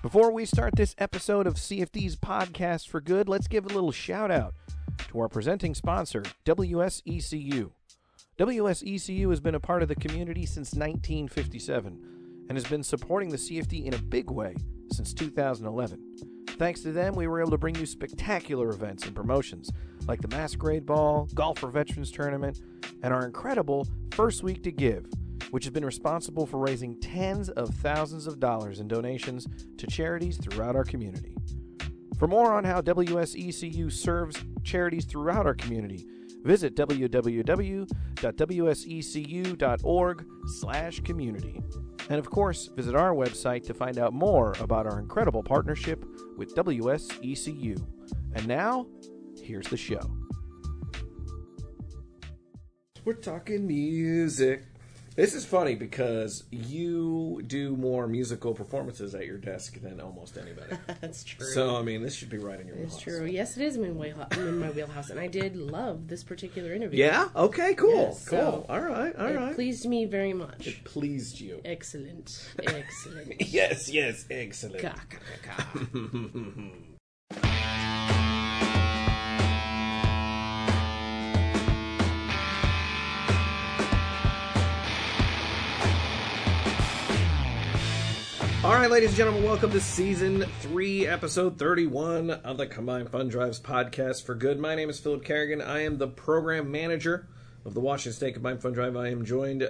Before we start this episode of CFD's Podcast for Good, let's give a little shout out to our presenting sponsor, WSECU. WSECU has been a part of the community since 1957 and has been supporting the CFD in a big way since 2011. Thanks to them, we were able to bring you spectacular events and promotions like the Masquerade Ball, Golf for Veterans Tournament, and our incredible First Week to Give, which has been responsible for raising tens of thousands of dollars in donations to charities throughout our community. For more on how WSECU serves charities throughout our community, visit www.wsecu.org/community. And of course, visit our website to find out more about our incredible partnership with WSECU. And now, here's the show. We're talking music. This is funny because you do more musical performances at your desk than almost anybody. That's true. So, I mean, this should be right in your wheelhouse. It's true. Yes, it is in my wheelhouse, and I did love this particular interview. Yeah? Okay, cool. Yes, cool. So all right. It pleased me very much. It pleased you. Excellent. Yes, excellent. Ka, ka, ka, ka. All right, ladies and gentlemen, welcome to Season 3, Episode 31 of the Combined Fund Drives Podcast for Good. My name is Philip Kerrigan. I am the Program Manager of the Washington State Combined Fund Drive. I am joined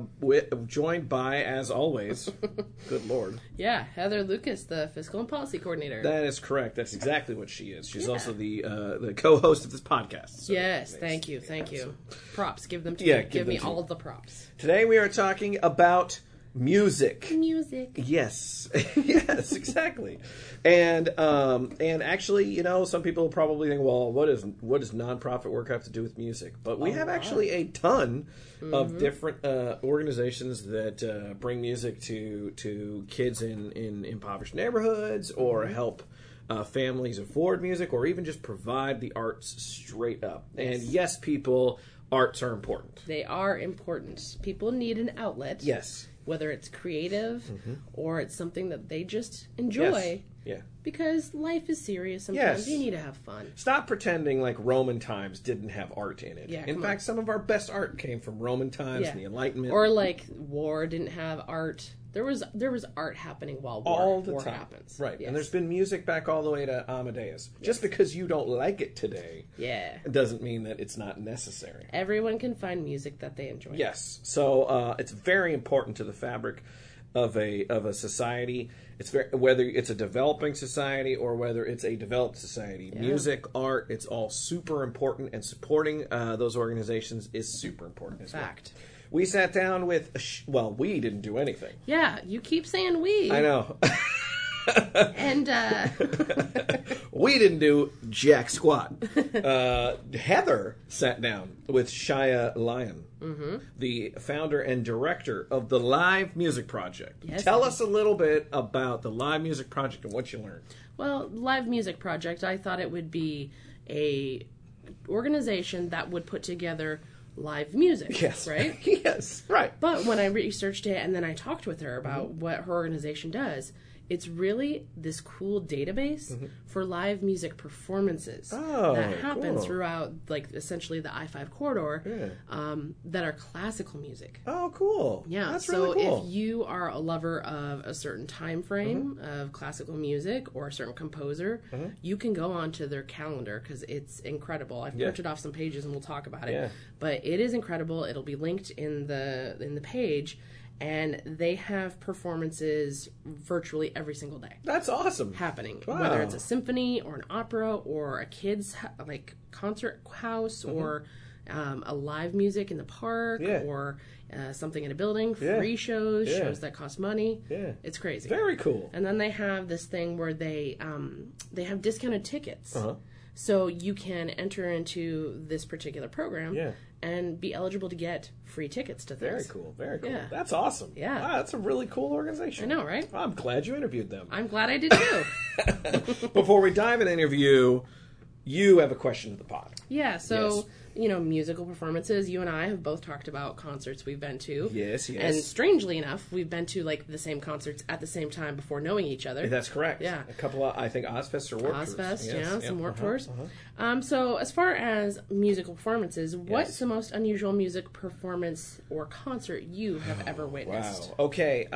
by, as always, good Lord. Yeah, Heather Lucas, the Fiscal and Policy Coordinator. That is correct. That's exactly what she is. She's also the co-host of this podcast. So yes, thank you. Props, give them to me. Give me all of the props. Today we are talking about music. Yes, exactly. And actually, you know, some people probably think, well, what does nonprofit work have to do with music? But we have actually a ton of different organizations that bring music to kids in impoverished neighborhoods, or help families afford music, or even just provide the arts straight up. Yes. And yes, people, arts are important. They are important. People need an outlet. Yes. Whether it's creative or it's something that they just enjoy. Yes. Yeah. Because life is serious sometimes. Yes. You need to have fun. Stop pretending like Roman times didn't have art in it. Yeah, in fact, some of our best art came from Roman times and the Enlightenment. Or like war didn't have art. There was art happening while war happens. Right. Yes. And there's been music back all the way to Amadeus. Yes. Just because you don't like it today doesn't mean that it's not necessary. Everyone can find music that they enjoy. Yes. So it's very important to the fabric of a society. It's whether it's a developing society or whether it's a developed society. Yeah. Music, art, it's all super important, and supporting those organizations is super important as Fact. Well. We sat down with, we didn't do anything. Yeah, you keep saying we. I know. And we didn't do jack squat. Heather sat down with Shia Lyon, the founder and director of the Live Music Project. Yes, Tell us a little bit about the Live Music Project and what you learned. Well, Live Music Project, I thought it would be a organization that would put together live music, yes. Right? Yes, right. But when I researched it and then I talked with her about what her organization does, it's really this cool database for live music performances that happen throughout, like, essentially the I-5 corridor that are classical music. Oh, cool. Yeah, that's so really cool. if you are a lover of a certain time frame of classical music or a certain composer, you can go onto their calendar because it's incredible. I've printed off some pages and we'll talk about it. But it is incredible. It'll be linked in the page. And they have performances virtually every single day. That's awesome. Happening. Wow. Whether it's a symphony or an opera or a kid's concert house or a live music in the park or something in a building, free shows, shows that cost money. Yeah. It's crazy. Very cool. And then they have this thing where they have discounted tickets. So you can enter into this particular program and be eligible to get free tickets to things. Very cool. Yeah. That's awesome. Yeah. Wow, that's a really cool organization. I know, right? I'm glad you interviewed them. I'm glad I did too. Before we dive into the interview, you have a question to the pod. Yeah, so musical performances, you and I have both talked about concerts we've been to. Yes. And strangely enough, we've been to like the same concerts at the same time before knowing each other. That's correct. Yeah. A couple of, I think, Ozfest or Warped Tours. Ozfest, some Warped Tours. So as far as musical performances, what's the most unusual music performance or concert you have ever witnessed? Wow. Okay.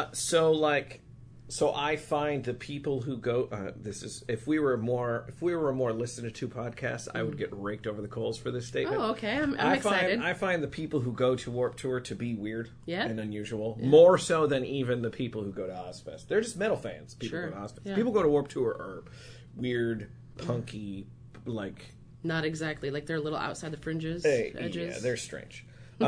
So I find the people who go. If we were a more listened to podcast, I would get raked over the coals for this statement. Oh, okay. I'm excited. I find the people who go to Warped Tour to be weird and unusual, more so than even the people who go to Ozfest. They're just metal fans. People go to Ozfest. Yeah. People go to Warped Tour are weird, punky, like not exactly like they're a little outside the fringes, edges. Yeah, they're strange.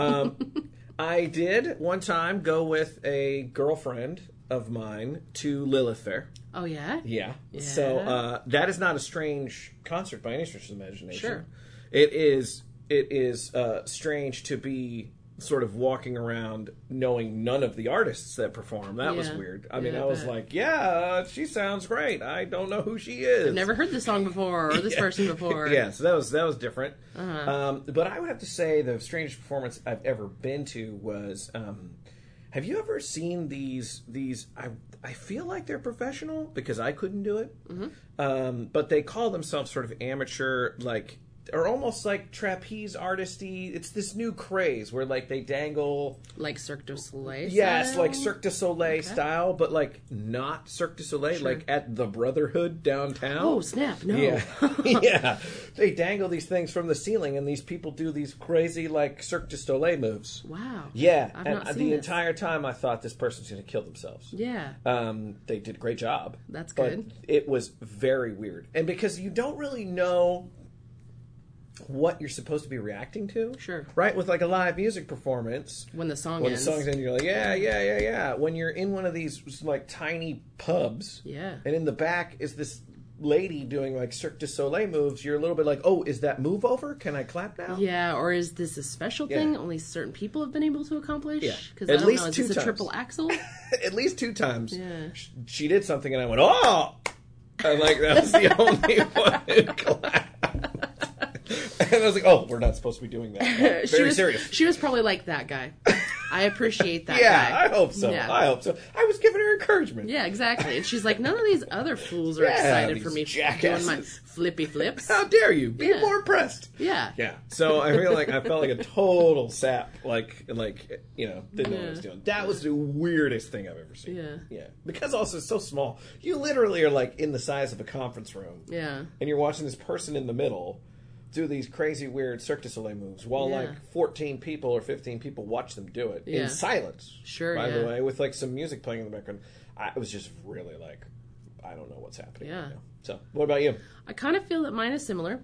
I did one time go with a girlfriend of mine to Lilith Fair. Oh, yeah? Yeah. So that is not a strange concert by any stretch of the imagination. Sure. It is strange to be sort of walking around knowing none of the artists that perform. That was weird. I mean, I was like, she sounds great. I don't know who she is. I've never heard this song before or this person before. Yeah, so that was different. But I would have to say the strangest performance I've ever been to was... have you ever seen these? I feel like they're professional because I couldn't do it. But they call themselves sort of amateur, like, or almost like trapeze artisty. It's this new craze where like they dangle like Cirque du Soleil. Yes, style? like Cirque du Soleil style, but like not Cirque du Soleil, like at the Brotherhood downtown. Oh snap! No. Yeah, yeah. They dangle these things from the ceiling, and these people do these crazy like Cirque du Soleil moves. Wow. Yeah, I've and not seen the this. entire time I thought this person's going to kill themselves. Yeah. They did a great job. That's good. But it was very weird, and because you don't really know what you're supposed to be reacting to. Sure. Right? With like a live music performance. When the song ends. When the song's end, you're like, yeah. When you're in one of these like tiny pubs. Yeah. And in the back is this lady doing like Cirque du Soleil moves, you're a little bit like, oh, is that move over? Can I clap now? Yeah, or is this a special thing only certain people have been able to accomplish? Yeah. Because I don't know, is this a triple axel? At least 2 times. Yeah. She did something and I went, oh! And like, that was the only one who clapped. And I was like, oh, we're not supposed to be doing that. Very serious. She was probably like, that guy. I appreciate that guy. Yeah, I hope so. Yeah. I hope so. I was giving her encouragement. Yeah, exactly. And she's like, none of these other fools are excited for me jackasses. doing my flippy flips. How dare you? Be more impressed. Yeah. Yeah. So I feel like I felt like a total sap. Like you know, didn't know what I was doing. That was the weirdest thing I've ever seen. Yeah. Yeah. Because also it's so small. You literally are like in the size of a conference room. Yeah. And you're watching this person in the middle do these crazy weird Cirque du Soleil moves while like 14 people or 15 people watch them do it in silence. Sure, by the way, with like some music playing in the background. I was just really like, I don't know what's happening right now. So, what about you? I kind of feel that mine is similar.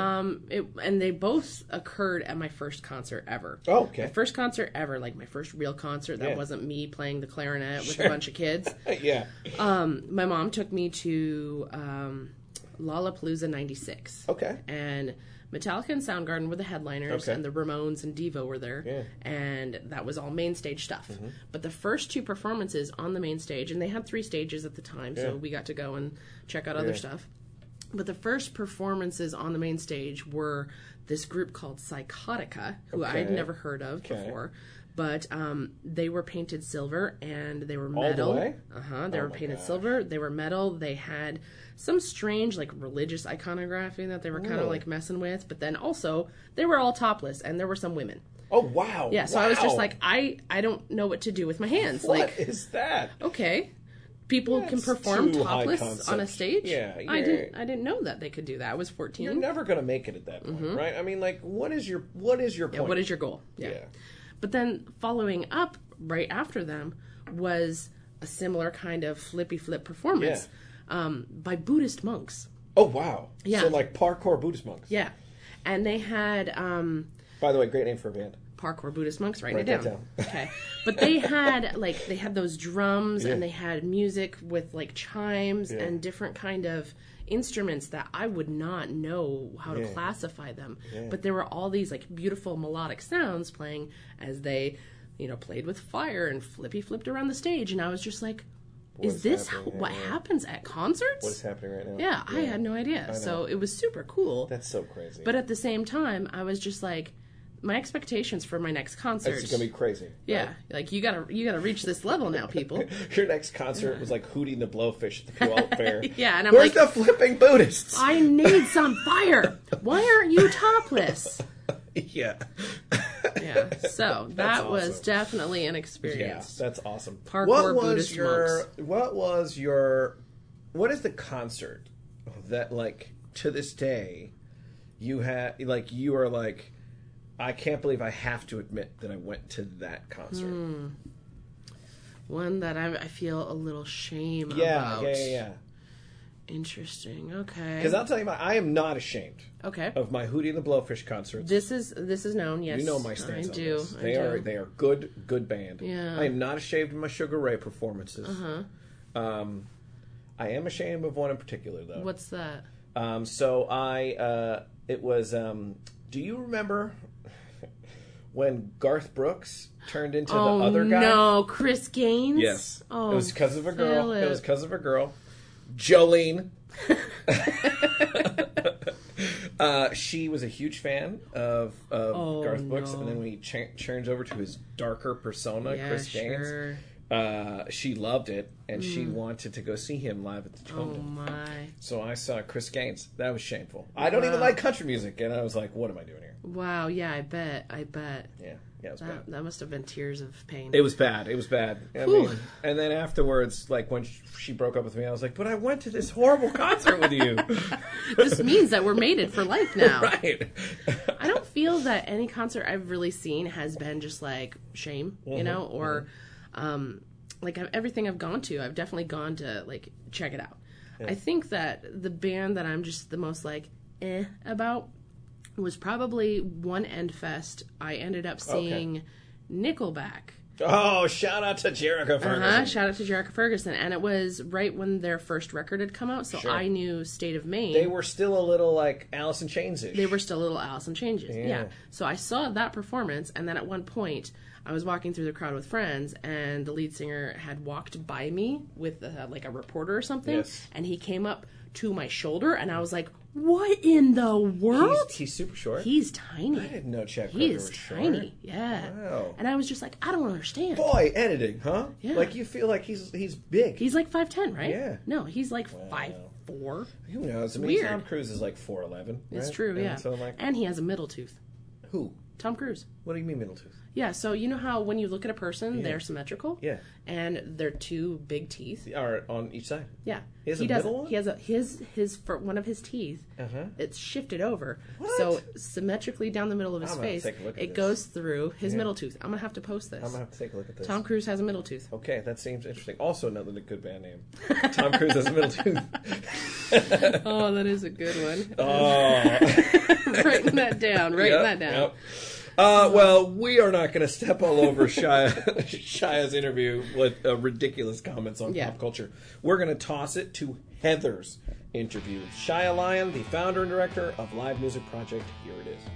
And they both occurred at my first concert ever. Oh, okay. My first concert ever, like my first real concert that wasn't me playing the clarinet with a bunch of kids. Yeah. My mom took me to Lollapalooza 96. Okay. And Metallica and Soundgarden were the headliners, and the Ramones and Devo were there, and that was all main stage stuff. But the first 2 performances on the main stage, and they had 3 stages at the time, so we got to go and check out other stuff. But the first performances on the main stage were this group called Psychotica, who I'd never heard of before. But they were painted silver, and they were metal. All the way? They were painted silver. They were metal. They had some strange, like, religious iconography that they were kind of, like, messing with. But then also, they were all topless, and there were some women. Oh, wow. Yeah, so I was just like, I don't know what to do with my hands. What is that? Okay. People can perform topless on a stage? Yeah. I didn't know that they could do that. I was 14. You're never going to make it at that point, right? I mean, like, what is your point? Yeah, what is your goal? Yeah. But then following up right after them was a similar kind of flippy flip performance by Buddhist monks. Oh, wow. Yeah. So like parkour Buddhist monks. Yeah. And they had... by the way, great name for a band. Parkour Buddhist monks, write it down. Okay. But they had those drums and they had music with like chimes and different kind of instruments that I would not know how to classify them. But there were all these like beautiful melodic sounds playing as they, played with fire and flipped around the stage. And I was just like, is this what happens at concerts? What is happening right now? Yeah, I had no idea. So it was super cool. That's so crazy. But at the same time, I was just like, my expectations for my next concert. It's gonna be crazy. Yeah, right? like you gotta reach this level now, people. Your next concert was like Hootie and the Blowfish at the Puyallup Fair. Yeah, and I'm Where's like, the flipping Buddhists? I need some fire. Why aren't you topless? Yeah. Yeah. So that awesome. was definitely an experience. Yeah, that's awesome. Parkour Buddhist monks. What is the concert that, like, to this day, you had, like, you are like, I can't believe I have to admit that I went to that concert. One that I feel a little shame about. Yeah. Interesting. Okay. Because I'll tell you, I am not ashamed. Okay. Of my Hootie and the Blowfish concerts. This is known. Yes, you know my stance on do. this. They are good band. Yeah. I am not ashamed of my Sugar Ray performances. I am ashamed of one in particular, though. What's that? It was. Do you remember when Garth Brooks turned into the other guy? No, Chris Gaines. Yes. Oh, it was because of a girl. Philip. It was because of a girl. Jolene. She was a huge fan of Garth Brooks, and then when he turns over to his darker persona, Chris Gaines, she loved it, and she wanted to go see him live at the Tundra. Oh my! So I saw Chris Gaines. That was shameful. I don't even like country music, and I was like, "What am I doing here?" Wow. Yeah, I bet. Yeah, it was bad. That must have been tears of pain. It was bad. I mean, and then afterwards, like when she broke up with me, I was like, "But I went to this horrible concert with you." This means that we're mated for life now. Right. I don't feel that any concert I've really seen has been just like shame, you know, or like everything I've gone to, I've definitely gone to like check it out. Yeah. I think that the band that I'm just the most like about was probably one Endfest. I ended up seeing Nickelback. Oh, shout out to Jericho Ferguson. Shout out to Jericho Ferguson. And it was right when their first record had come out, so I knew State of Maine. They were still a little like Alice in Chains-ish. They were still a little Alice in Chains-ish, yeah. So I saw that performance, and then at one point, I was walking through the crowd with friends, and the lead singer had walked by me with like a reporter or something, and he came up to my shoulder, and I was like, what in the world? He's super short? He's tiny. I didn't know Chet He Kroeger is was tiny, short. yeah. Wow. And I was just like, I don't understand. Boy, editing, huh? Yeah. Like, you feel like he's big. He's like 5'10", right? Yeah. No, he's like 5'4". Who knows? I mean, Weird. Tom Cruise is like 4'11", right? It's true, yeah. So like, and he has a middle tooth. Who? Tom Cruise. What do you mean middle tooth? Yeah, so you know how when you look at a person, they're symmetrical? Yeah. And they're two big teeth? Are on each side? Yeah. He has a middle one? He has his for one of his teeth, it's shifted over. What? So symmetrically down the middle of his face, it goes through his middle tooth. I'm going to have to post this. I'm going to have to take a look at this. Tom Cruise has a middle tooth. Okay, that seems interesting. Also another good band name. Tom Cruise has a middle tooth. Oh, that is a good one. Oh. Writing that down. Yep. Well, we are not going to step all over Shia's interview with ridiculous comments on pop culture. We're going to toss it to Heather's interview. Shia Lyon, the founder and director of Live Music Project. Here it is.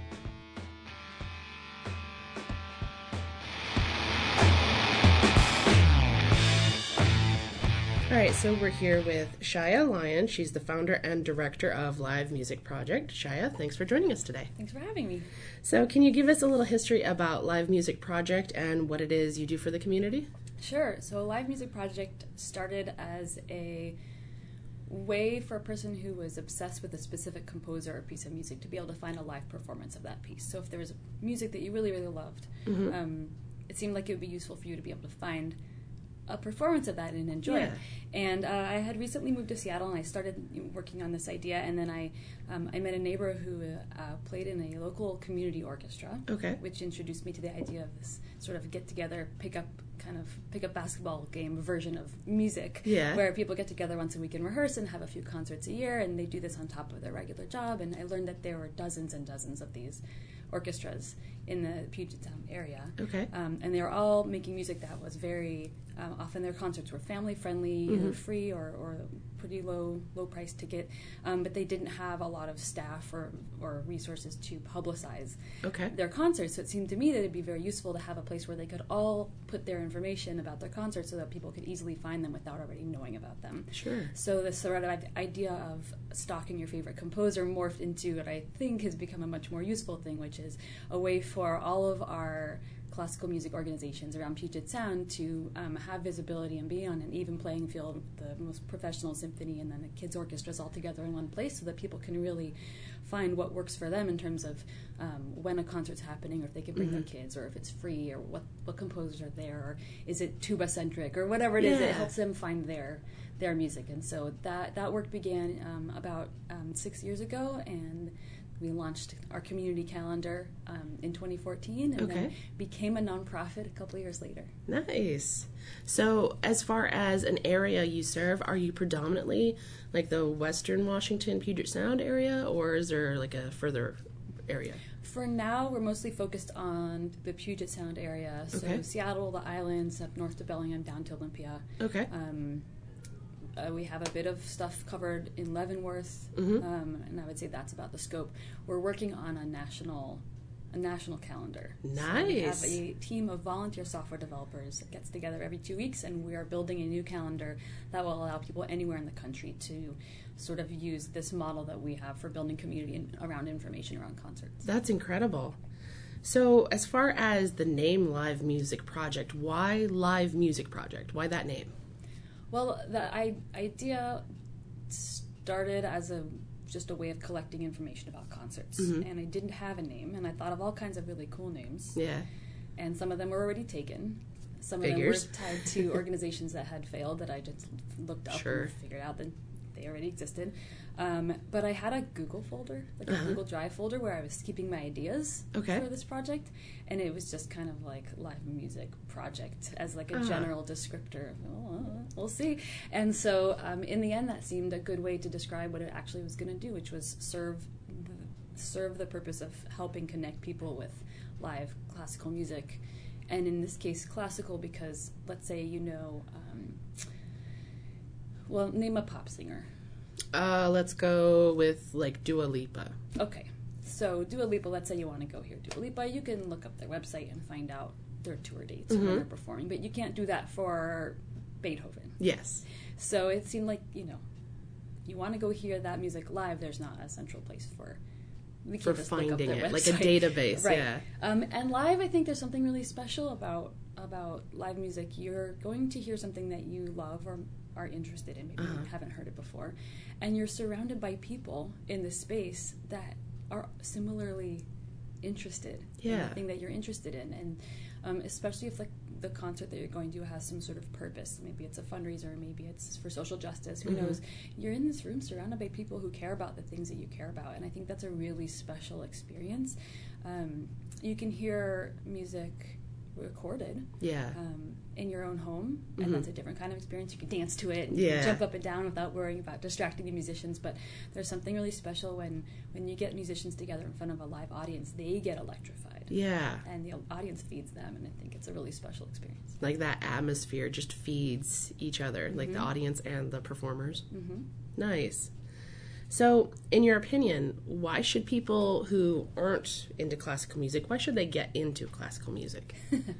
All right, so we're here with Shia Lyon. She's the founder and director of Live Music Project. Shia, thanks for joining us today. Thanks for having me. So can you give us a little history about Live Music Project and what it is you do for the community? Sure. So Live Music Project started as a way for a person who was obsessed with a specific composer or piece of music to be able to find a live performance of that piece. So if there was music that you really, really loved, it seemed like it would be useful for you to be able to find a performance of that and enjoy it. And I had recently moved to Seattle, and I started working on this idea, and then I met a neighbor who played in a local community orchestra, which introduced me to the idea of this sort of get-together, pick-up basketball game version of music, where people get together once a week and rehearse and have a few concerts a year, and they do this on top of their regular job. And I learned that there were dozens and dozens of these orchestras in the Puget Sound area. And they were all making music that was very Often their concerts were family friendly, either free or pretty low price ticket, but they didn't have a lot of staff or resources to publicize their concerts. So it seemed to me that it'd be very useful to have a place where they could all put their information about their concerts so that people could easily find them without already knowing about them. Sure. So this sort of idea of stalking your favorite composer morphed into what I think has become a much more useful thing, which is a way for all of our classical music organizations around Puget Sound to have visibility and be on an even playing field with the most professional symphony and then the kids' orchestras all together in one place, so that people can really find what works for them in terms of when a concert's happening, or if they can bring their kids, or if it's free, or what composers are there, or is it tuba-centric, or whatever it is. It helps them find their music. And so that work began about 6 years ago, and we launched our community calendar in 2014, and then became a nonprofit a couple of years later. Nice. So as far as an area you serve, are you predominantly like the Western Washington, Puget Sound area, or is there like a further area? For now, we're mostly focused on the Puget Sound area. So Seattle, the islands, up north to Bellingham, down to Olympia. Okay. We have a bit of stuff covered in Leavenworth, and I would say that's about the scope. We're working on a national calendar. Nice. So we have a team of volunteer software developers that gets together every 2 weeks, and we are building a new calendar that will allow people anywhere in the country to sort of use this model that we have for building community around information around concerts. That's incredible. So as far as the name Live Music Project, why Live Music Project? Why that name? Well, the idea started as just a way of collecting information about concerts, and I didn't have a name, and I thought of all kinds of really cool names. Yeah. And some of them were already taken. Some of them were tied to organizations that had failed that I just looked up and figured out that they already existed. But I had a Google folder, like a Google Drive folder, where I was keeping my ideas for this project, and it was just kind of like Live Music Project as like a general descriptor. We'll see. And so in the end, that seemed a good way to describe what it actually was going to do, which was serve the purpose of helping connect people with live classical music. And in this case, classical, because let's say name a pop singer. Let's go with like Dua Lipa. Okay, so Dua Lipa, let's say you want to go hear Dua Lipa, you can look up their website and find out their tour dates when they're performing, but you can't do that for Beethoven. Yes. So it seemed like, you want to go hear that music live, there's not a central place for finding it, website. Like a database, right. Yeah. And live, I think there's something really special about live music. You're going to hear something that you love or are interested in, maybe you haven't heard it before, and you're surrounded by people in the space that are similarly interested in the thing that you're interested in, and especially if the concert that you're going to has some sort of purpose. Maybe it's a fundraiser, maybe it's for social justice, who knows. You're in this room surrounded by people who care about the things that you care about, and I think that's a really special experience. You can hear music recorded in your own home, and that's a different kind of experience. You can dance to it and you can jump up and down without worrying about distracting the musicians, but there's something really special when you get musicians together in front of a live audience. They get electrified, and the audience feeds them, and I think it's a really special experience. Like that atmosphere just feeds each other, like the audience and the performers. Nice. So, in your opinion, why should people who aren't into classical music, why should they get into classical music?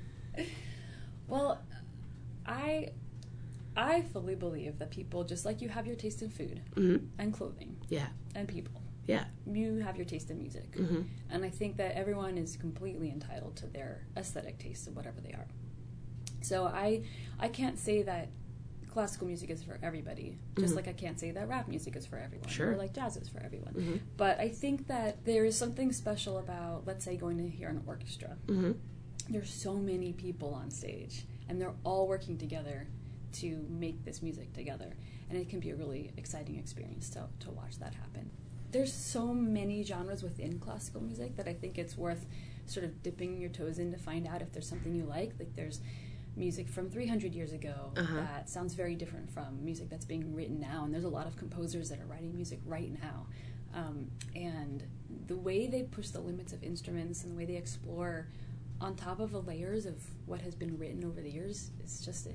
Well, I fully believe that people, just like you have your taste in food and clothing and people, you have your taste in music. And I think that everyone is completely entitled to their aesthetic tastes of whatever they are. So I can't say that classical music is for everybody, just like I can't say that rap music is for everyone, or like jazz is for everyone. But I think that there is something special about, let's say, going to hear an orchestra. There's so many people on stage, and they're all working together to make this music together, and it can be a really exciting experience to watch that happen. There's so many genres within classical music that I think it's worth sort of dipping your toes in to find out if there's something you like. Like there's music from 300 years ago that sounds very different from music that's being written now, and there's a lot of composers that are writing music right now, and the way they push the limits of instruments and the way they explore on top of the layers of what has been written over the years, it's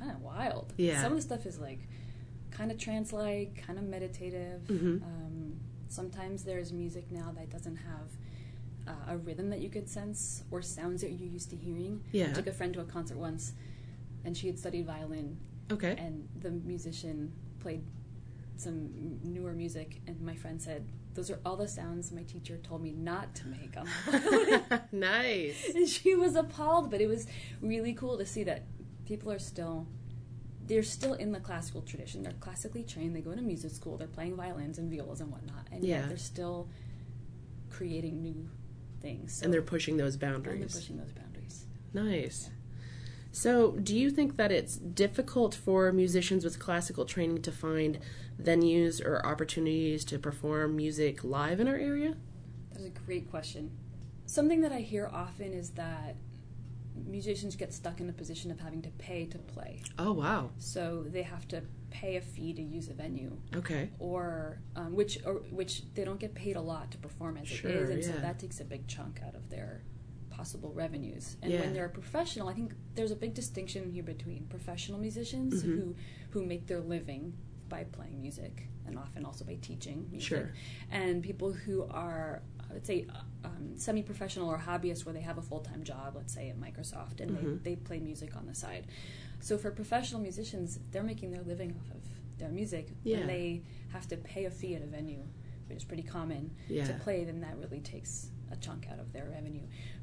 kind of wild. Yeah. Some of the stuff is like kind of trance-like, kind of meditative. Sometimes there's music now that doesn't have a rhythm that you could sense or sounds that you're used to hearing. Yeah. I took a friend to a concert once, and she had studied violin. Okay. And the musician played some newer music, and my friend said, "Those are all the sounds my teacher told me not to make on the violin." Nice. And she was appalled, but it was really cool to see that people are still, they're still in the classical tradition. They're classically trained. They go to music school. They're playing violins and violas and whatnot, and yet they're still creating new things. So, and they're pushing those boundaries. Nice. So, do you think that it's difficult for musicians with classical training to find venues or opportunities to perform music live in our area? That's a great question. Something that I hear often is that musicians get stuck in the position of having to pay to play. Oh, wow. So they have to pay a fee to use a venue. Okay. Or which they don't get paid a lot to perform as it is, and so that takes a big chunk out of their possible revenues. And when they're a professional, I think there's a big distinction here between professional musicians who make their living by playing music and often also by teaching music, and people who are, I would say, semi-professional or hobbyists where they have a full-time job, let's say at Microsoft, and they play music on the side. So for professional musicians, they're making their living off of their music. When they have to pay a fee at a venue, which is pretty common, to play, then that really takes a chunk out of their revenue.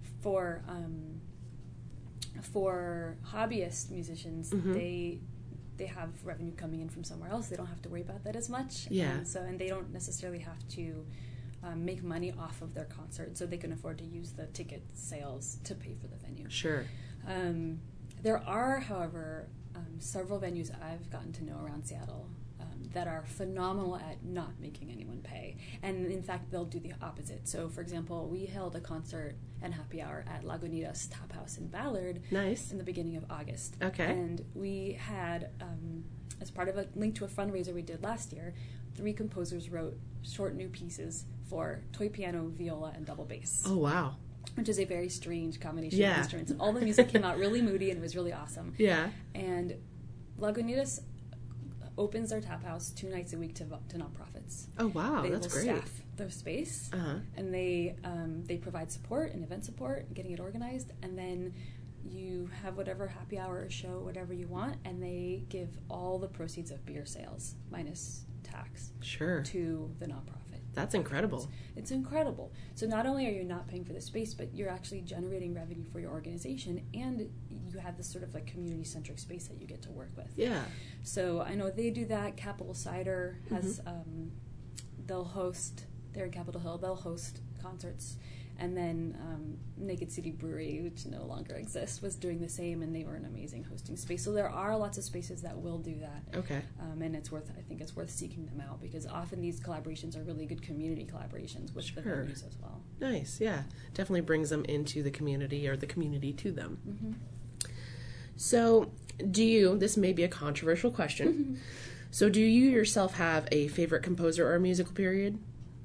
For hobbyist musicians, they have revenue coming in from somewhere else. They don't have to worry about that as much. And they don't necessarily have to make money off of their concert, so they can afford to use the ticket sales to pay for the venue. Sure. There are, however, several venues I've gotten to know around Seattle that are phenomenal at not making anyone pay. And in fact, they'll do the opposite. So, for example, we held a concert and happy hour at Lagunitas Tap House in Ballard in the beginning of August. Okay. And we had, as part of a link to a fundraiser we did last year, 3 composers wrote short new pieces for toy piano, viola, and double bass. Oh, wow. Which is a very strange combination of instruments. And all the music came out really moody, and it was really awesome. Yeah. And Lagunitas opens their tap house 2 nights a week to nonprofits. Oh, wow. That's great. They will staff their space, and they provide support and event support, getting it organized, and then you have whatever happy hour or show, whatever you want, and they give all the proceeds of beer sales, minus tax, to the nonprofit. That's incredible. It's incredible. So not only are you not paying for the space, but you're actually generating revenue for your organization, and you have this sort of like community-centric space that you get to work with. Yeah. So I know they do that. Capital Cider has, they'll host, they're in Capitol Hill, they'll host concerts. And then Naked City Brewery, which no longer exists, was doing the same, and they were an amazing hosting space. So there are lots of spaces that will do that. Okay. And I think it's worth seeking them out, because often these collaborations are really good community collaborations with the venues as well. Nice, yeah. Definitely brings them into the community, or the community to them. So, this may be a controversial question, so do you yourself have a favorite composer or musical period?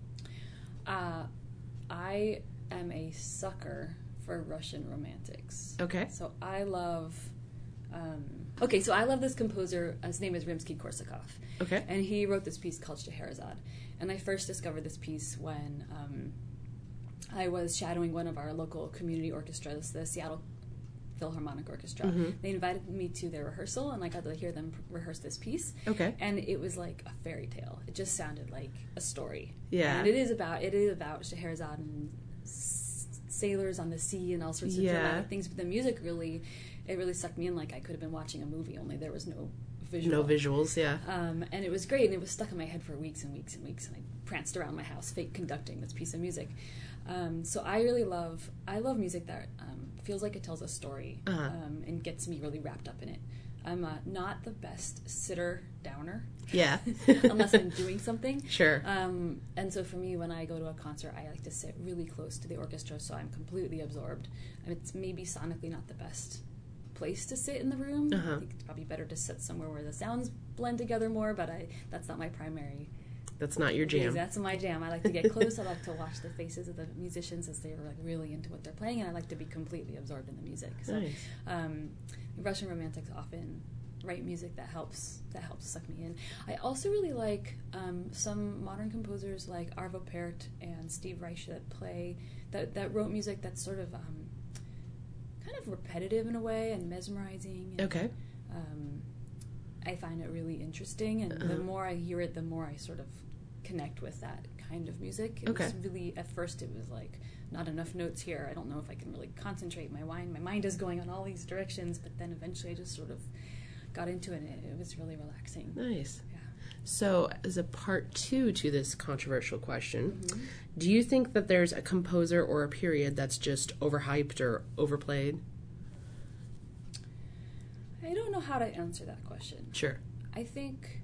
I am a sucker for Russian romantics. Okay. So I love... I love this composer. His name is Rimsky-Korsakov. Okay. And he wrote this piece called Scheherazade. And I first discovered this piece when I was shadowing one of our local community orchestras, the Seattle Philharmonic Orchestra. They invited me to their rehearsal, and I got to hear them rehearse this piece. Okay. And it was like a fairy tale. It just sounded like a story. Yeah. And it is about Scheherazade and sailors on the sea and all sorts of dramatic things. But the music really sucked me in. Like I could have been watching a movie, only there was no visual. No visuals, yeah. And it was great, and it was stuck in my head for weeks and weeks and weeks, and I pranced around my house fake conducting this piece of music. So I love music that feels like it tells a story and gets me really wrapped up in it. I'm not the best sitter-downer. Yeah. Unless I'm doing something. Sure. And so for me, when I go to a concert, I like to sit really close to the orchestra so I'm completely absorbed. And it's maybe sonically not the best place to sit in the room. I think it's probably better to sit somewhere where the sounds blend together more, but that's not my primary. That's not your jam. That's my jam. I like to get close. I like to watch the faces of the musicians as they're like really into what they're playing, and I like to be completely absorbed in the music. So, nice. Russian romantics often write music that helps suck me in. I also really like some modern composers like Arvo Pärt and Steve Reich that wrote music that's sort of kind of repetitive in a way and mesmerizing. And, okay. I find it really interesting, and the more I hear it, the more I sort of connect with that kind of music. It was really, at first it was like, not enough notes here. I don't know if I can really concentrate. My mind is going on all these directions, but then eventually I just sort of got into it, and it was really relaxing. Nice. Yeah. So, as a part 2 to this controversial question, do you think that there's a composer or a period that's just overhyped or overplayed? I don't know how to answer that question. Sure. I think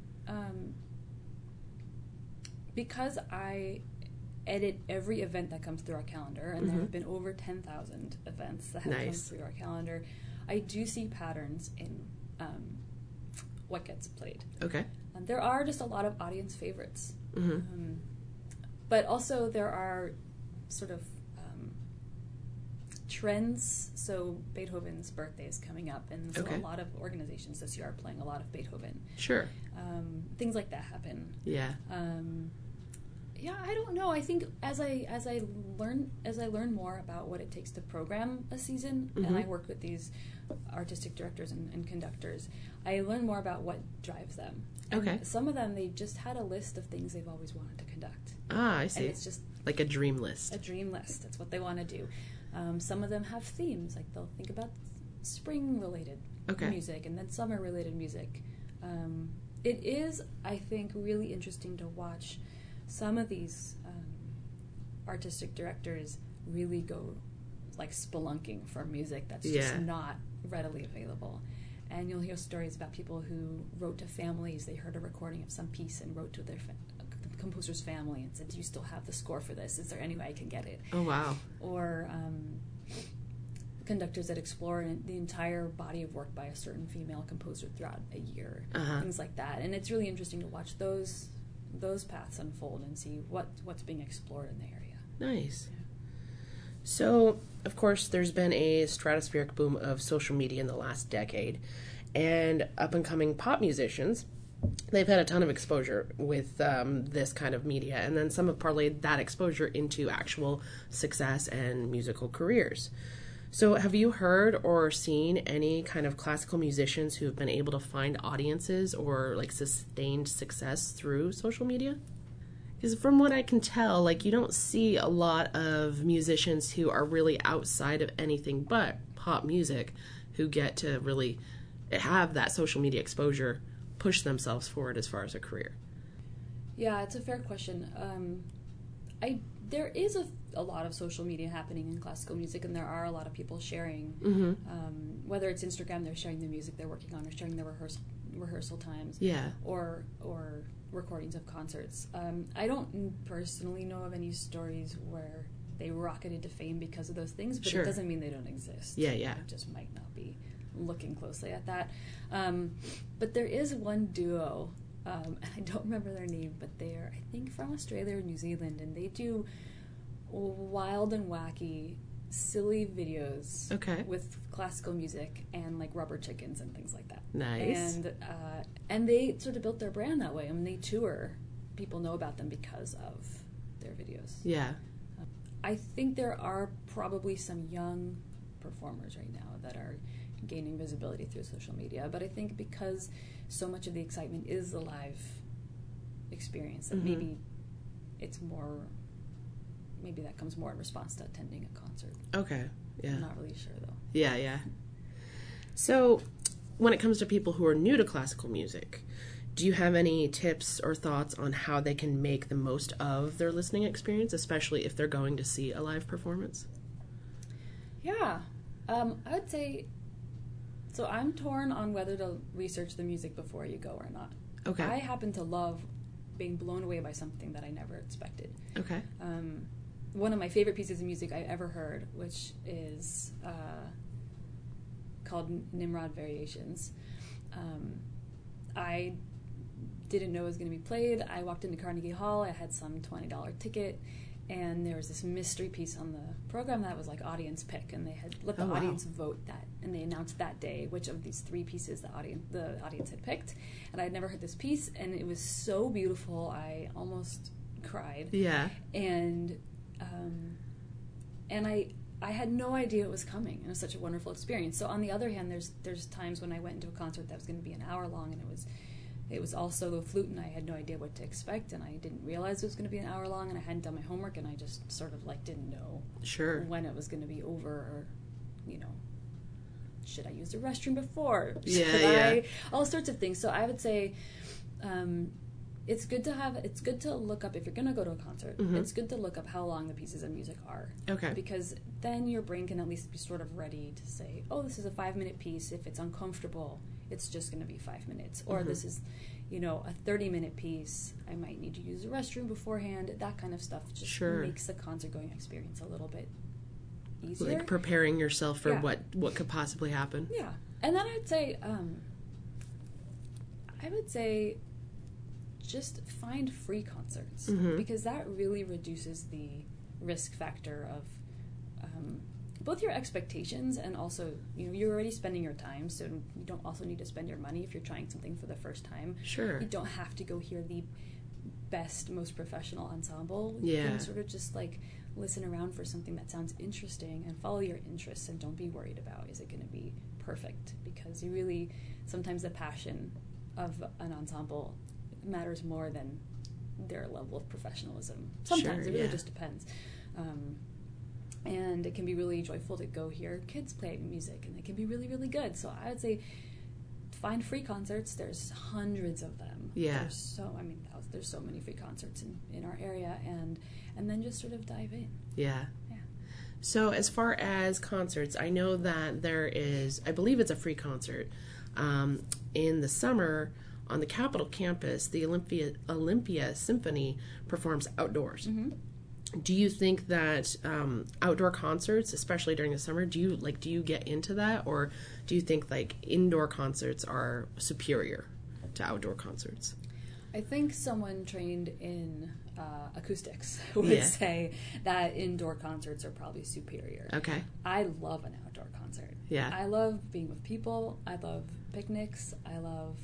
because I edit every event that comes through our calendar, and there have been over 10,000 events that have come through our calendar, I do see patterns in what gets played. Okay. There are just a lot of audience favorites. But also there are sort of trends. So Beethoven's birthday is coming up, and so a lot of organizations this year are playing a lot of Beethoven. Sure. Things like that happen. Yeah. Yeah, I don't know. I think as I learn more about what it takes to program a season, and I work with these artistic directors and conductors, I learn more about what drives them. And some of them, they just had a list of things they've always wanted to conduct. Ah, I see. And it's just like a dream list. A dream list. That's what they want to do. Some of them have themes, like they'll think about spring-related music and then summer-related music. It is, I think, really interesting to watch some of these artistic directors really go like spelunking for music that's just not readily available. And you'll hear stories about people who wrote to families. They heard a recording of some piece and wrote to their the composer's family and said, "Do you still have the score for this? Is there any way I can get it?" Oh, wow. Or conductors that explore the entire body of work by a certain female composer throughout a year. Things like that. And it's really interesting to watch those paths unfold and see what's being explored in the area. Nice. Yeah. So, of course, there's been a stratospheric boom of social media in the last decade, and up-and-coming pop musicians, they've had a ton of exposure with this kind of media, and then some have parlayed that exposure into actual success and musical careers. So have you heard or seen any kind of classical musicians who have been able to find audiences or like sustained success through social media? Because from what I can tell, like you don't see a lot of musicians who are really outside of anything but pop music who get to really have that social media exposure, push themselves forward as far as a career. Yeah, it's a fair question. There is a lot of social media happening in classical music, and there are a lot of people sharing. Whether it's Instagram, they're sharing the music they're working on, or sharing their rehearsal times, or recordings of concerts. I don't personally know of any stories where they rocketed to fame because of those things, but it doesn't mean they don't exist. Yeah. I just might not be looking closely at that. But there is one duo. I don't remember their name, but they're, I think, from Australia or New Zealand, and they do wild and wacky, silly videos with classical music and like rubber chickens and things like that. Nice. And they sort of built their brand that way. I mean, they tour. People know about them because of their videos. Yeah. I think there are probably some young performers right now that are gaining visibility through social media, but I think because so much of the excitement is the live experience, that maybe that comes more in response to attending a concert. Okay, yeah. I'm not really sure, though. Yeah. So, when it comes to people who are new to classical music, do you have any tips or thoughts on how they can make the most of their listening experience, especially if they're going to see a live performance? Yeah. I would say, so I'm torn on whether to research the music before you go or not. Okay. I happen to love being blown away by something that I never expected. Okay. One of my favorite pieces of music I ever heard, which is called Nimrod Variations. I didn't know it was going to be played. I walked into Carnegie Hall. I had some $20 ticket, and there was this mystery piece on the program that was like audience pick, and they had let the audience vote that, and they announced that day which of these 3 pieces the audience had picked. And I had never heard this piece, and it was so beautiful I almost cried. Yeah. And I had no idea it was coming. It was such a wonderful experience. So on the other hand, there's times when I went into a concert that was going to be an hour long, and it was all solo flute, and I had no idea what to expect, and I didn't realize it was going to be an hour long, and I hadn't done my homework, and I just sort of like didn't know when it was going to be over, or, you know, should I use the restroom before? All sorts of things. So I would say it's good to look up, if you're going to go to a concert, it's good to look up how long the pieces of music are. Okay. Because then your brain can at least be sort of ready to say, oh, this is a 5-minute piece. If it's uncomfortable, it's just going to be 5 minutes. Or this is, you know, a 30-minute piece. I might need to use the restroom beforehand. That kind of stuff just makes the concert-going experience a little bit easier. Like preparing yourself for what could possibly happen. Yeah. And then I would say just find free concerts, because that really reduces the risk factor of both your expectations, and also, you know, you're already spending your time, so you don't also need to spend your money if you're trying something for the first time. Sure. You don't have to go hear the best, most professional ensemble. You can sort of just like listen around for something that sounds interesting and follow your interests, and don't be worried about, is it going to be perfect? Because you really, sometimes the passion of an ensemble matters more than their level of professionalism. Sometimes it really just depends. And it can be really joyful to go hear kids play music, and it can be really, really good. So I would say find free concerts. There's hundreds of them. Yeah. There's so many free concerts in our area, and then just sort of dive in. Yeah. Yeah. So as far as concerts, I know that there is, I believe it's a free concert in the summer on the Capitol campus. The Olympia Symphony performs outdoors. Do you think that outdoor concerts, especially during the summer, do you get into that, or do you think like indoor concerts are superior to outdoor concerts? I think someone trained in acoustics would say that indoor concerts are probably superior. Okay. I love an outdoor concert. Yeah. I love being with people. I love picnics. I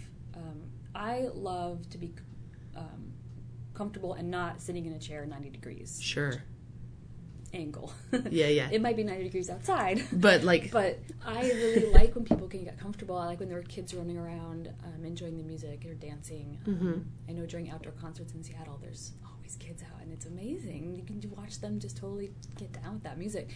love to be comfortable and not sitting in a chair 90 degrees. Sure. Angle. Yeah. It might be 90 degrees outside. But I really like when people can get comfortable. I like when there are kids running around, enjoying the music or dancing. I know during outdoor concerts in Seattle, there's always kids out, and it's amazing. You can watch them just totally get down with that music.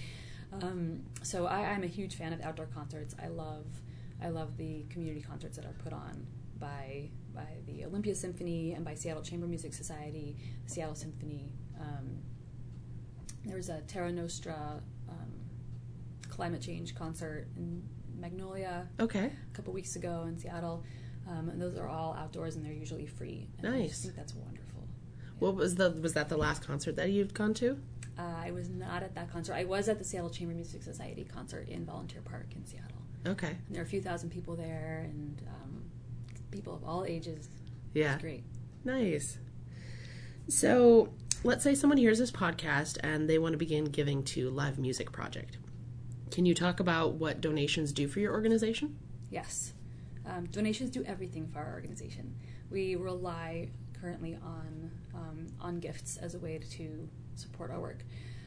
So I'm a huge fan of outdoor concerts. I love the community concerts that are put on by the Olympia Symphony and by Seattle Chamber Music Society, Seattle Symphony. There was a Terra Nostra climate change concert in Magnolia a couple weeks ago in Seattle. And those are all outdoors, and they're usually free. And nice. I just think that's wonderful. Yeah. What was that the last concert that you've gone to? I was not at that concert. I was at the Seattle Chamber Music Society concert in Volunteer Park in Seattle. Okay. And there are a few thousand people there, and people of all ages. Yeah. It's great. Nice. So let's say someone hears this podcast and they want to begin giving to Live Music Project. Can you talk about what donations do for your organization? Yes. Donations do everything for our organization. We rely currently on gifts as a way to support our work.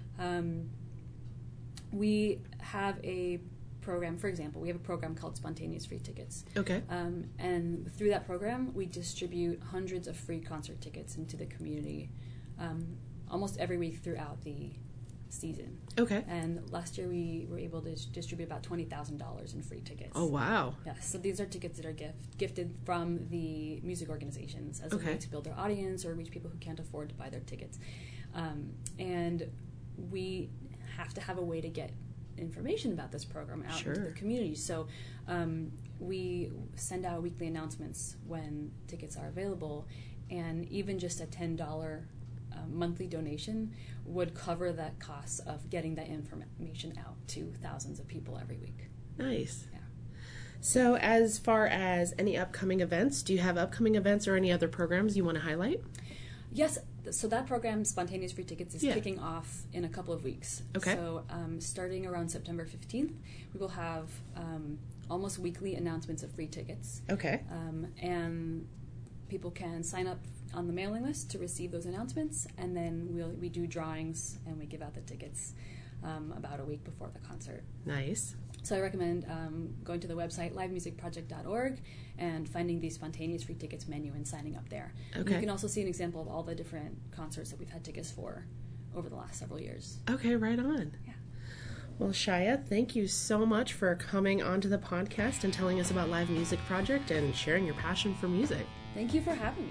We have a program, for example, we have a program called Spontaneous Free Tickets. Okay. And through that program, we distribute hundreds of free concert tickets into the community almost every week throughout the season. Okay. And last year we were able to distribute about $20,000 in free tickets. Oh, wow. Yes. So these are tickets that are gifted from the music organizations as a way to build their audience or reach people who can't afford to buy their tickets. And we have to have a way to get information about this program out into the community. So we send out weekly announcements when tickets are available, and even just a $10 monthly donation would cover the costs of getting that information out to thousands of people every week. Nice. Yeah. So as far as any upcoming events, do you have upcoming events or any other programs you want to highlight? Yes, So that program, Spontaneous Free Tickets, is kicking off in a couple of weeks. Okay. So starting around September 15th, we will have almost weekly announcements of free tickets. Okay. And people can sign up on the mailing list to receive those announcements, and then we do drawings and we give out the tickets about a week before the concert. Nice. So I recommend going to the website livemusicproject.org and finding the Spontaneous Free Tickets menu and signing up there. Okay. And you can also see an example of all the different concerts that we've had tickets for over the last several years. Okay, right on. Yeah. Well, Shia, thank you so much for coming onto the podcast and telling us about Live Music Project and sharing your passion for music. Thank you for having me.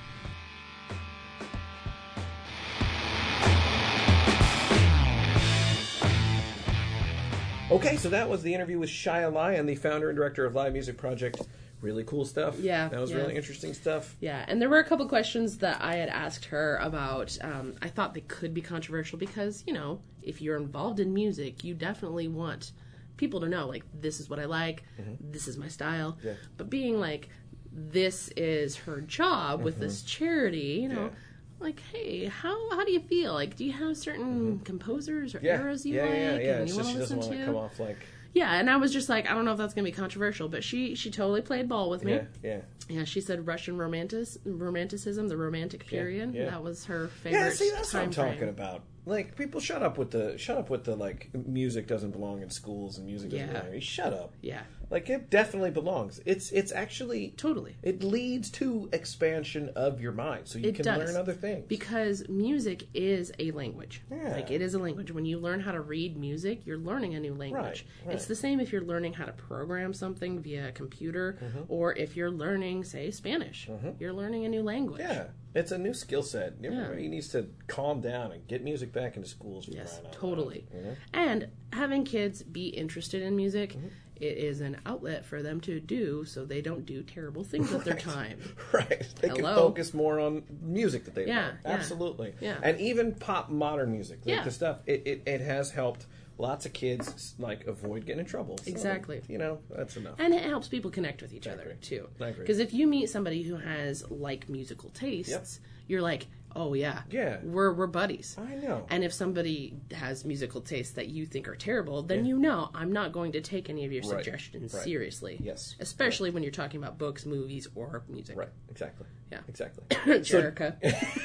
Okay, so that was the interview with Shia Lion, the founder and director of Live Music Project. Really cool stuff. Yeah. That was really interesting stuff. Yeah, and there were a couple questions that I had asked her about. I thought they could be controversial because, you know, if you're involved in music, you definitely want people to know, like, this is what I like, this is my style. Yeah. But being like, this is her job with this charity, you know, like, hey, how do you feel? Like, do you have certain composers or eras you like and you want to listen to? She doesn't want to come off like... Yeah, and I was just like, I don't know if that's going to be controversial, but she totally played ball with me. Yeah, she said Russian romanticism, the Romantic period. That was her favorite. Yeah, see, that's what I'm frame. talking about. Like, people shut up with the like, music doesn't belong in schools and music doesn't belong. Shut up. Yeah. Like, it definitely belongs. It's actually... Totally. It leads to expansion of your mind, so you can learn other things. Because music is a language. Yeah. Like, it is a language. When you learn how to read music, you're learning a new language. Right. It's the same if you're learning how to program something via a computer, or if you're learning, say, Spanish. You're learning a new language. Yeah. It's a new skill set. Everybody needs to calm down and get music back into schools. Yes, totally. And having kids be interested in music, it is an outlet for them to do so they don't do terrible things with their time. Right. They can focus more on music that they love. Absolutely. Yeah. And even pop modern music. Like the stuff, it has helped lots of kids like avoid getting in trouble. So, exactly. You know, that's enough. And it helps people connect with each other too. I agree. Because if you meet somebody who has like musical tastes, you're like, oh yeah, we're buddies. I know. And if somebody has musical tastes that you think are terrible, then you know I'm not going to take any of your suggestions seriously. Yes. Especially when you're talking about books, movies, or music. Right. Exactly. Yeah. Exactly. Jerica.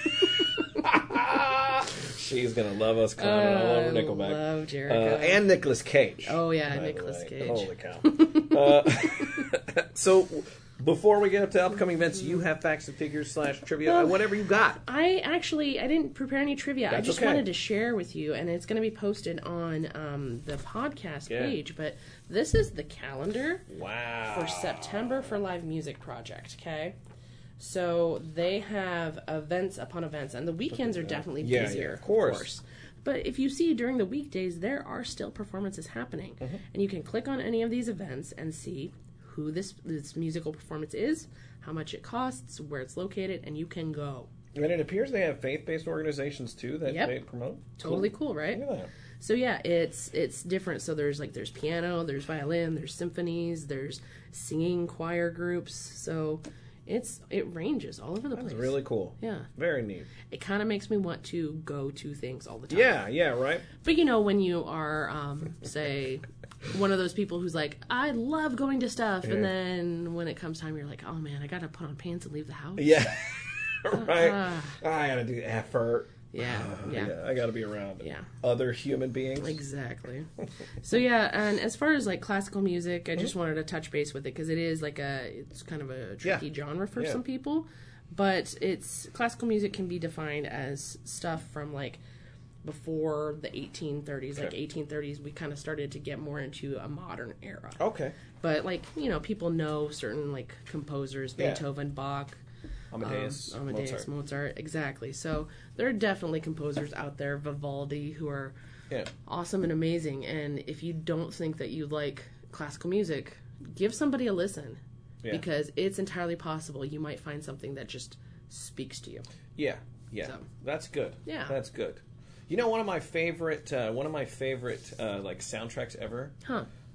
She's gonna love us clowning all over Nickelback. I love Jerica. And Nicolas Cage. Oh yeah, Nicolas Cage. Holy cow. So before we get up to upcoming events, you have facts and figures / trivia, whatever you got. I didn't prepare any trivia. I just wanted to share with you, and it's going to be posted on the podcast page. But this is the calendar for September for Live Music Project, okay? So they have events upon events, and the weekends are definitely busier, of course. But if you see during the weekdays, there are still performances happening. And you can click on any of these events and see who this musical performance is, how much it costs, where it's located, and you can go. And it appears they have faith-based organizations, too, that they promote. Totally cool, right? Look at that. So, yeah, it's different. So there's piano, there's violin, there's symphonies, there's singing choir groups. So it ranges all over the place. That's really cool. Yeah. Very neat. It kind of makes me want to go to things all the time. Yeah, right. But, you know, when you are, say, one of those people who's like, I love going to stuff, and then when it comes time, you're like, oh, man, I got to put on pants and leave the house. Yeah. Right. I got to do effort. Yeah. I got to be around other human beings. Exactly. So and as far as like classical music, I just wanted to touch base with it because it is like it's kind of a tricky genre for some people, but classical music can be defined as stuff from like before the 1830s. Like 1830s, we kind of started to get more into a modern era. Okay. But like, you know, people know certain like composers, Beethoven, Bach, Amadeus, Mozart, exactly. So there are definitely composers out there, Vivaldi, who are awesome and amazing. And if you don't think that you like classical music, give somebody a listen because it's entirely possible you might find something that just speaks to you. Yeah. So, that's good. Yeah, that's good. You know, one of my favorite like soundtracks ever.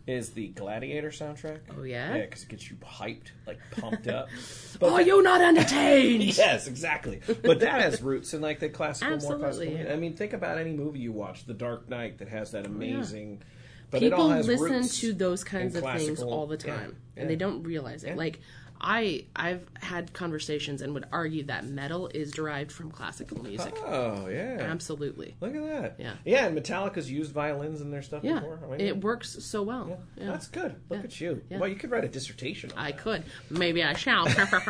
is the Gladiator soundtrack. Oh, yeah? Yeah, because it gets you hyped, like pumped up. Are you not entertained? Yes, exactly. But that has roots in like the classical, Absolutely. more classical. I mean, think about any movie you watch, The Dark Knight, that has that amazing. But People it all has listen roots to those kinds in of things classical- all the time, and they don't realize it. Yeah. Like, I've had conversations and would argue that metal is derived from classical music. Oh, yeah. Absolutely. Look at that. Yeah. Yeah, and Metallica's used violins in their stuff Yeah, before. I mean, it works so well. Yeah. That's good. Look at you. Yeah. Well, you could write a dissertation on I that. could. Maybe I shall.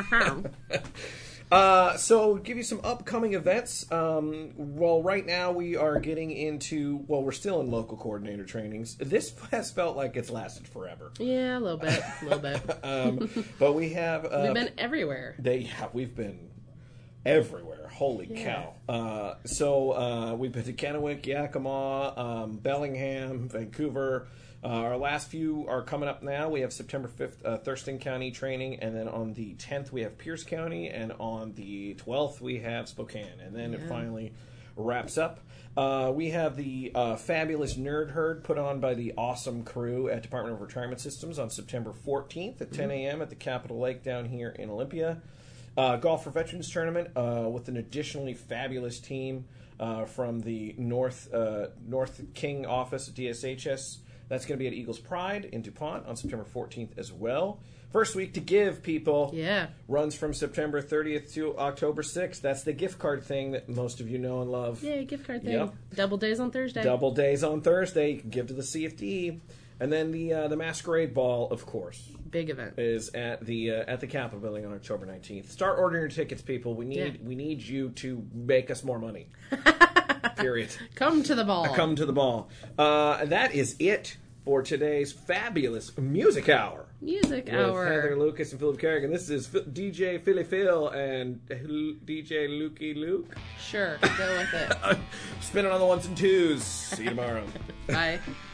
So, give you some upcoming events. Well, right now we are getting into, well, we're still in local coordinator trainings. This has felt like it's lasted forever. Yeah, a little bit. But we have... We've been everywhere. We've been everywhere. Holy cow. So, we've been to Kennewick, Yakima, Bellingham, Vancouver. Our last few are coming up now. We have September 5th, Thurston County training, and then on the 10th we have Pierce County, and on the 12th we have Spokane, and then it finally wraps up. We have the fabulous Nerd Herd put on by the awesome crew at Department of Retirement Systems on September 14th at 10 a.m. at the Capitol Lake down here in Olympia. Golf for Veterans Tournament with an additionally fabulous team from the North King office at DSHS. That's going to be at Eagles Pride in DuPont on September 14th as well. First week to give, people. Yeah. Runs from September 30th to October 6th. That's the gift card thing that most of you know and love. Yay, gift card thing. Yep. Double days on Thursday. Double days on Thursday. You can give to the CFD. And then the Masquerade Ball, of course, Big event. is at the Capitol Building on October 19th. Start ordering your tickets, people. We need you to make us more money. Period. Come to the ball. Come to the ball. That is it for today's fabulous Music Hour. Music With Hour. Heather Lucas and Philip Kerrigan. This is DJ Philly Phil and DJ Lukey Luke. Sure, go with it. Spinning on the ones and twos. See you tomorrow. Bye.